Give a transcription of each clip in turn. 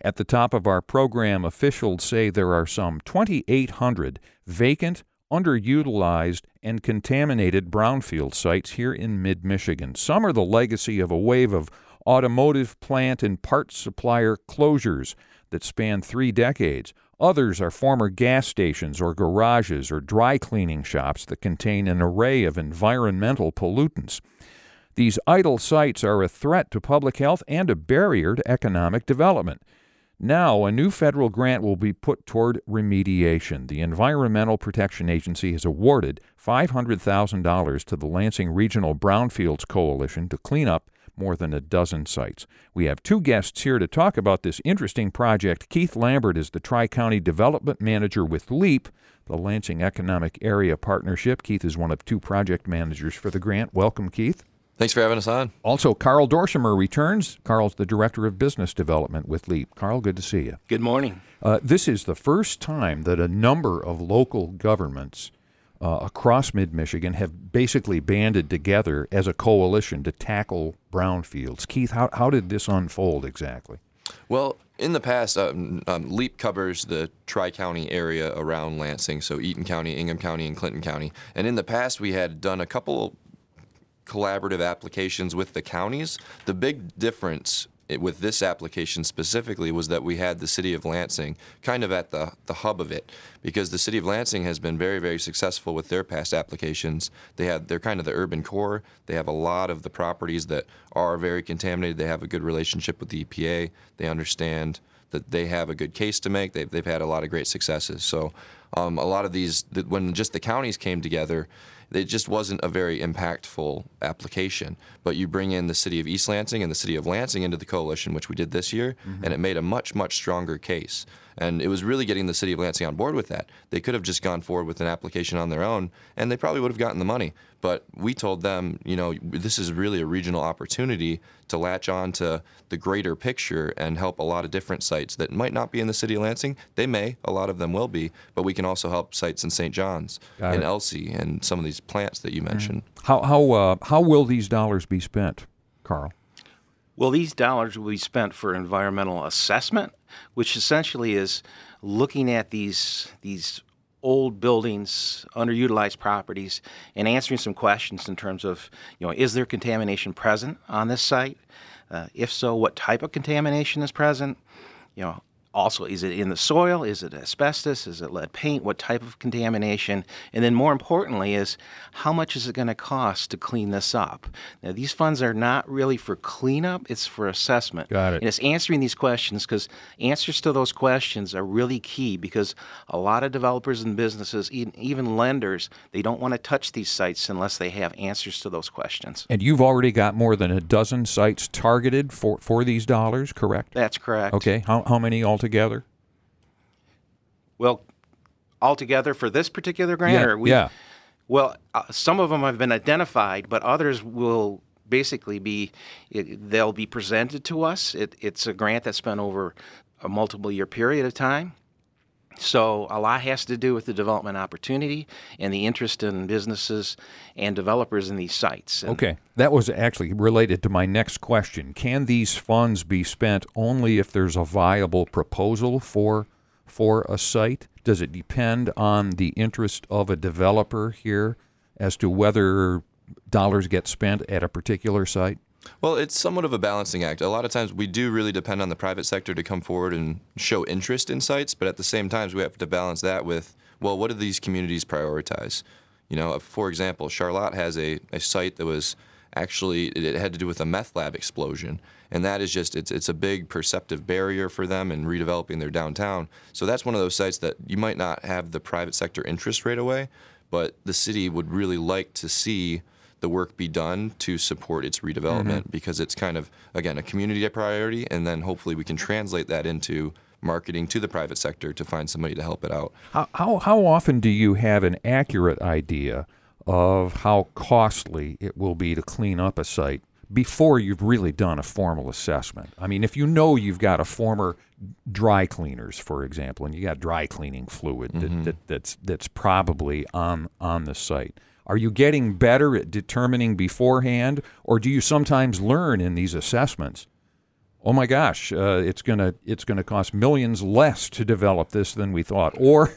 At the top of our program, officials say there are some 2,800 vacant, underutilized, and contaminated brownfield sites here in mid-Michigan. Some are the legacy of a wave of automotive plant and parts supplier closures that span 3 decades. Others are former gas stations or garages or dry cleaning shops that contain an array of environmental pollutants. These idle sites are a threat to public health and a barrier to economic development. Now, a new federal grant will be put toward remediation. The Environmental Protection Agency has awarded $500,000 to the Lansing Regional Brownfields Coalition to clean up more than a dozen sites. We have 2 guests here to talk about this interesting project. Keith Lambert is the Tri-County Development Manager with LEAP, the Lansing Economic Area Partnership. Keith is one of 2 project managers for the grant. Welcome, Keith. Thanks for having us on. Also, Carl Dorshemer returns. Carl's the Director of Business Development with LEAP. Carl, good to see you. Good morning. This is the first time that a number of local governments across mid-Michigan have basically banded together as a coalition to tackle brownfields. Keith, how did this unfold exactly? Well, in the past, LEAP covers the Tri-County area around Lansing, so Eaton County, Ingham County, and Clinton County. And in the past, we had done a couple collaborative applications with the counties. The big difference with this application specifically was that we had the city of Lansing kind of at the hub of it, because the city of Lansing has been very, very successful with their past applications. They're kind of the urban core. They have a lot of the properties that are very contaminated. They have a good relationship with the EPA. They understand that they have a good case to make. They've had a lot of great successes. So a lot of these, when just the counties came together, it just wasn't a very impactful application. But you bring in the city of East Lansing and the city of Lansing into the coalition, which we did this year, and it made a much, much stronger case. And it was really getting the city of Lansing on board with that. They could have just gone forward with an application on their own, and they probably would have gotten the money. But we told them, this is really a regional opportunity to latch on to the greater picture and help a lot of different sites that might not be in the city of Lansing. They may, a lot of them will be, but we can also help sites in St. John's and Elsie and some of these plants that you mentioned. How will these dollars be spent, Carl? Well, these dollars will be spent for environmental assessment, which essentially is looking at these old buildings, underutilized properties, and answering some questions in terms of, is there contamination present on this site? If so, what type of contamination is present? Also, is it in the soil? Is it asbestos? Is it lead paint? What type of contamination? And then more importantly is, how much is it going to cost to clean this up? Now, these funds are not really for cleanup, it's for assessment. Got it. And it's answering these questions, because answers to those questions are really key, because a lot of developers and businesses, even lenders, they don't want to touch these sites unless they have answers to those questions. And you've already got more than a dozen sites targeted for these dollars, correct? That's correct. Okay. How many altogether? Well, altogether for this particular grant? Well, some of them have been identified, but others will basically they'll be presented to us. It's a grant that's been over a multiple-year period of time. So a lot has to do with the development opportunity and the interest in businesses and developers in these sites. Okay. That was actually related to my next question. Can these funds be spent only if there's a viable proposal for a site? Does it depend on the interest of a developer here as to whether dollars get spent at a particular site? Well, it's somewhat of a balancing act. A lot of times we do really depend on the private sector to come forward and show interest in sites, but at the same time we have to balance that with, well, what do these communities prioritize? For example, Charlotte has a site that was actually, it had to do with a meth lab explosion, and that is just, it's a big perceptive barrier for them in redeveloping their downtown. So that's one of those sites that you might not have the private sector interest right away, but the city would really like to see the work be done to support its redevelopment, because it's kind of, again, a community priority, and then hopefully we can translate that into marketing to the private sector to find somebody to help it out. How often do you have an accurate idea of how costly it will be to clean up a site before you've really done a formal assessment? I mean, if you've got a former dry cleaners, for example, and you got dry cleaning fluid that's probably on the site, are you getting better at determining beforehand, or do you sometimes learn in these assessments oh my gosh, it's gonna cost millions less to develop this than we thought. Or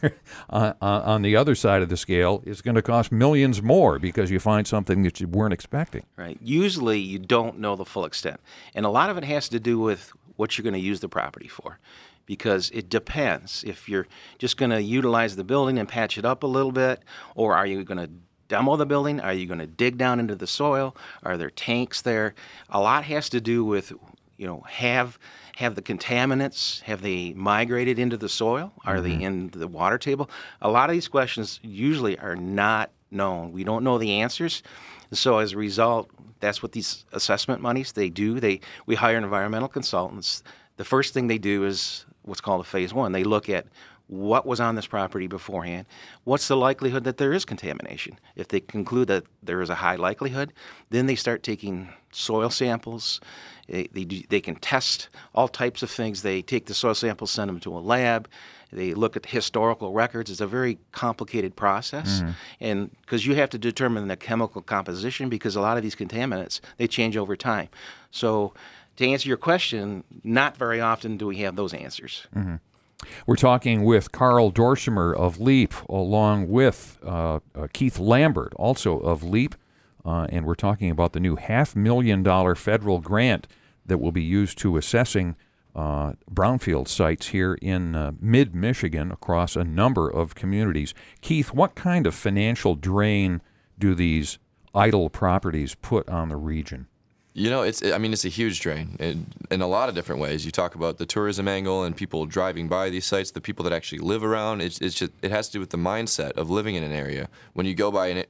on the other side of the scale, it's going to cost millions more because you find something that you weren't expecting. Right. Usually you don't know the full extent. And a lot of it has to do with what you're going to use the property for. Because it depends. If you're just going to utilize the building and patch it up a little bit, or are you going to demo the building? Are you going to dig down into the soil? Are there tanks there? A lot has to do with, have the contaminants, have they migrated into the soil? Are they in the water table? A lot of these questions usually are not known. We don't know the answers. So as a result, that's what these assessment monies, they do. We hire environmental consultants. The first thing they do is what's called a phase one. They look at what was on this property beforehand. What's the likelihood that there is contamination? If they conclude that there is a high likelihood, then they start taking soil samples. They can test all types of things. They take the soil samples, send them to a lab. They look at historical records. It's a very complicated process, and because you have to determine the chemical composition, because a lot of these contaminants, they change over time. So to answer your question, not very often do we have those answers. We're talking with Carl Dorshemer of LEAP, along with Keith Lambert, also of LEAP, and we're talking about the new $500,000 federal grant that will be used to assessing brownfield sites here in mid-Michigan across a number of communities. Keith, what kind of financial drain do these idle properties put on the region? It's a huge drain in a lot of different ways. You talk about the tourism angle and people driving by these sites, the people that actually live around. It has to do with the mindset of living in an area. When you go by a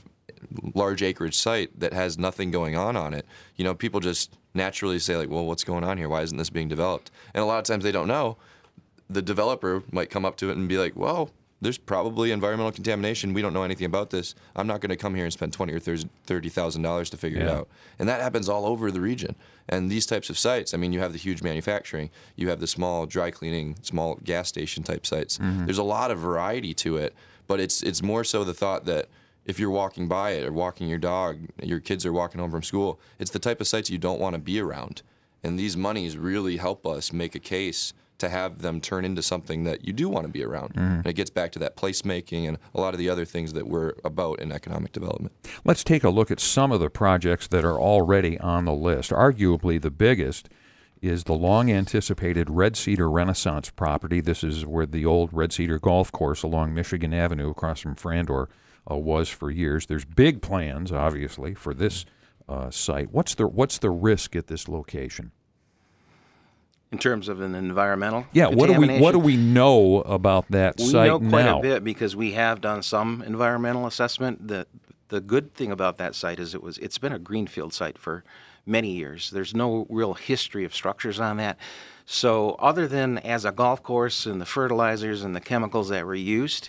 large acreage site that has nothing going on it, people just naturally say, like, well, what's going on here? Why isn't this being developed? And a lot of times they don't know. The developer might come up to it and be like, well, there's probably environmental contamination. We don't know anything about this. I'm not going to come here and spend $20,000 or $30,000 to figure it out. And that happens all over the region. And these types of sites, you have the huge manufacturing, you have the small dry cleaning, small gas station type sites. There's a lot of variety to it, but it's more so the thought that if you're walking by it or walking your dog, your kids are walking home from school, it's the type of sites you don't want to be around. And these monies really help us make a case to have them turn into something that you do want to be around. And it gets back to that placemaking and a lot of the other things that we're about in economic development. Let's take a look at some of the projects that are already on the list. Arguably the biggest is the long-anticipated Red Cedar Renaissance property. This is where the old Red Cedar Golf Course along Michigan Avenue across from Frandor was for years. There's big plans, obviously, for this site. What's the risk at this location? In terms of an environmental what do we know about that site now? We know quite a bit because we have done some environmental assessment. The good thing about that site is it's been a greenfield site for many years. There's no real history of structures on that. So other than as a golf course and the fertilizers and the chemicals that were used,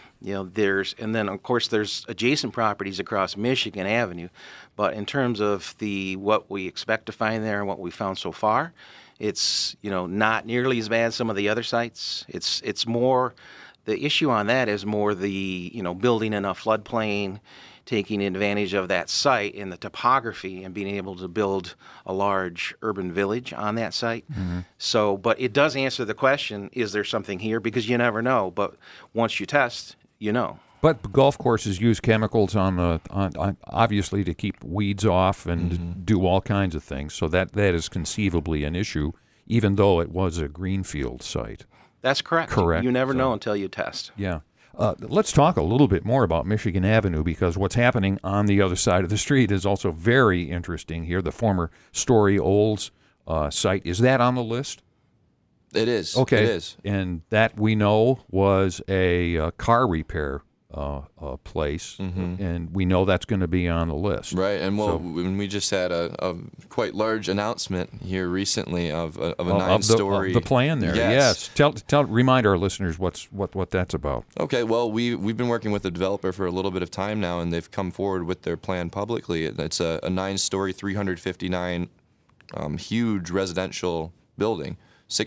then of course there's adjacent properties across Michigan Avenue. But in terms of what we expect to find there and what we found so far, it's not nearly as bad as some of the other sites. It's more, the issue on that is more the building in a floodplain, taking advantage of that site and the topography and being able to build a large urban village on that site. So, but it does answer the question: is there something here? Because you never know. But once you test, you know. But golf courses use chemicals on obviously to keep weeds off and do all kinds of things. So that is conceivably an issue, even though it was a greenfield site. That's correct. Correct. You never know until you test. Yeah. Let's talk a little bit more about Michigan Avenue, because what's happening on the other side of the street is also very interesting here. The former Story Olds site. Is that on the list? It is. Okay. It is. And that, we know, was a car repair place, and we know that's going to be on the list. Right, and when we just had a quite large announcement here recently of a 9-story... Of the plan there, yes. Remind our listeners what that's about. Okay, well, we've been working with the developer for a little bit of time now, and they've come forward with their plan publicly. It's a 9-story, 359 huge residential building,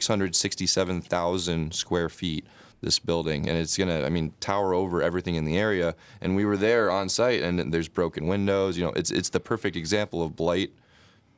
667,000 square feet. This building, and it's gonna, tower over everything in the area. And we were there on site, and there's broken windows. It's the perfect example of blight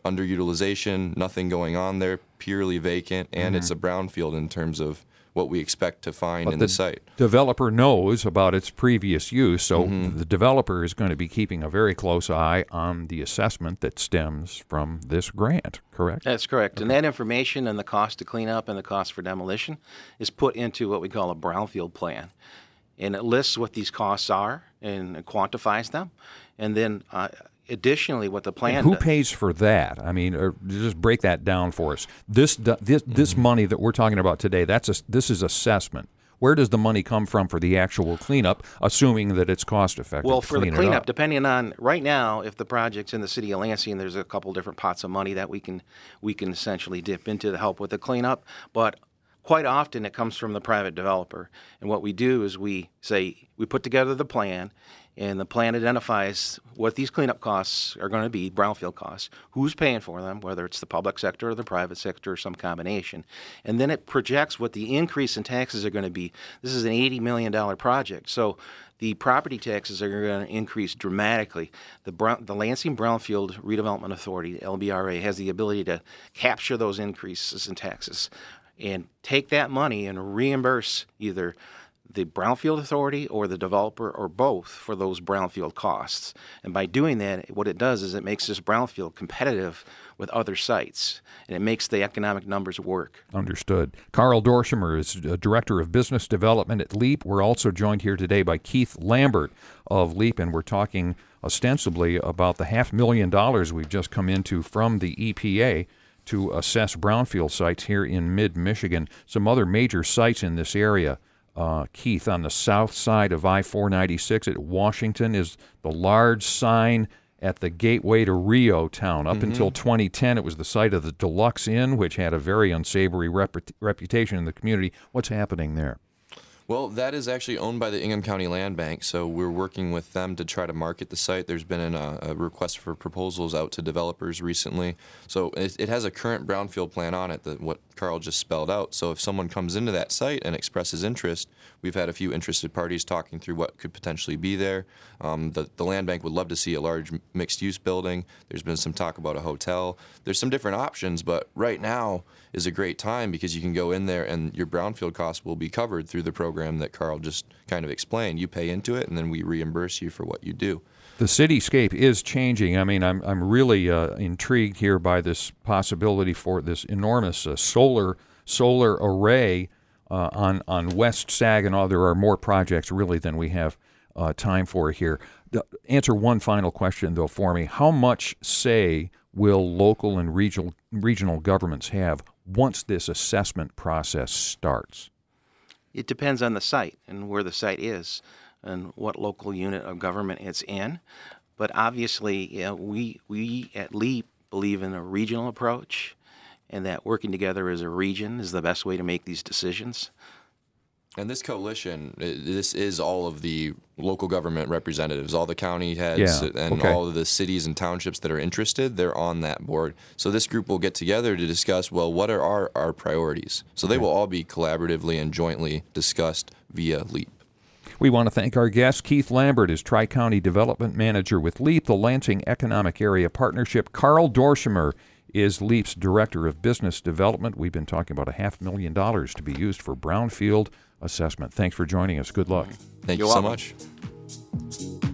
underutilization, nothing going on there, purely vacant, and it's a brownfield in terms of what we expect to find in the site. Developer knows about its previous use, so the developer is going to be keeping a very close eye on the assessment that stems from this grant, correct? That's correct. And that information and the cost to clean up and the cost for demolition is put into what we call a brownfield plan. And it lists what these costs are and it quantifies them. And then additionally, what the plan Who pays for that? I mean, or just break that down for us. This money that we're talking about today, this is assessment. Where does the money come from for the actual cleanup, assuming that it's cost effective? Well, for the cleanup, depending on right now, if the project's in the city of Lansing, there's a couple different pots of money that we can essentially dip into to help with the cleanup. But quite often, it comes from the private developer. And what we do is we put together the plan. And the plan identifies what these cleanup costs are going to be, brownfield costs, who's paying for them, whether it's the public sector or the private sector or some combination. And then it projects what the increase in taxes are going to be. This is an $80 million project. So the property taxes are going to increase dramatically. The Lansing Brownfield Redevelopment Authority, the LBRA, has the ability to capture those increases in taxes and take that money and reimburse either the Brownfield Authority or the developer or both for those brownfield costs. And by doing that, what it does is it makes this brownfield competitive with other sites, and it makes the economic numbers work. Understood. Carl Dorshemer is Director of Business Development at LEAP. We're also joined here today by Keith Lambert of LEAP, and we're talking ostensibly about the $500,000 we've just come into from the EPA to assess brownfield sites here in mid-Michigan. Some other major sites in this area. Keith, on the south side of I-496 at Washington is the large sign at the gateway to Rio Town. Up until 2010, it was the site of the Deluxe Inn, which had a very unsavory reputation in the community. What's happening there? Well, that is actually owned by the Ingham County Land Bank, so we're working with them to try to market the site. There's been a request for proposals out to developers recently. So it has a current brownfield plan on it, what Carl just spelled out. So if someone comes into that site and expresses interest, we've had a few interested parties talking through what could potentially be there. The Land Bank would love to see a large mixed-use building. There's been some talk about a hotel. There's some different options, but right now is a great time because you can go in there and your brownfield costs will be covered through the program that Carl just kind of explained. You pay into it, and then we reimburse you for what you do. The cityscape is changing. I mean, I'm really intrigued here by this possibility for this enormous solar array on West Saginaw. There are more projects really than we have time for here. Answer one final question though for me. How much say will local and regional governments have once this assessment process starts? It depends on the site and where the site is and what local unit of government it's in. But obviously, we at LEAP believe in a regional approach and that working together as a region is the best way to make these decisions. And this coalition, this is all of the local government representatives, all the county heads, all of the cities and townships that are interested, they're on that board. So this group will get together to discuss, well, what are our priorities? So they will all be collaboratively and jointly discussed via LEAP. We want to thank our guest. Keith Lambert is Tri-County Development Manager with LEAP, the Lansing Economic Area Partnership. Carl Dorshemer is LEAP's Director of Business Development. We've been talking about $500,000 to be used for brownfield assessment. Thanks for joining us. Good luck. Thank you so much.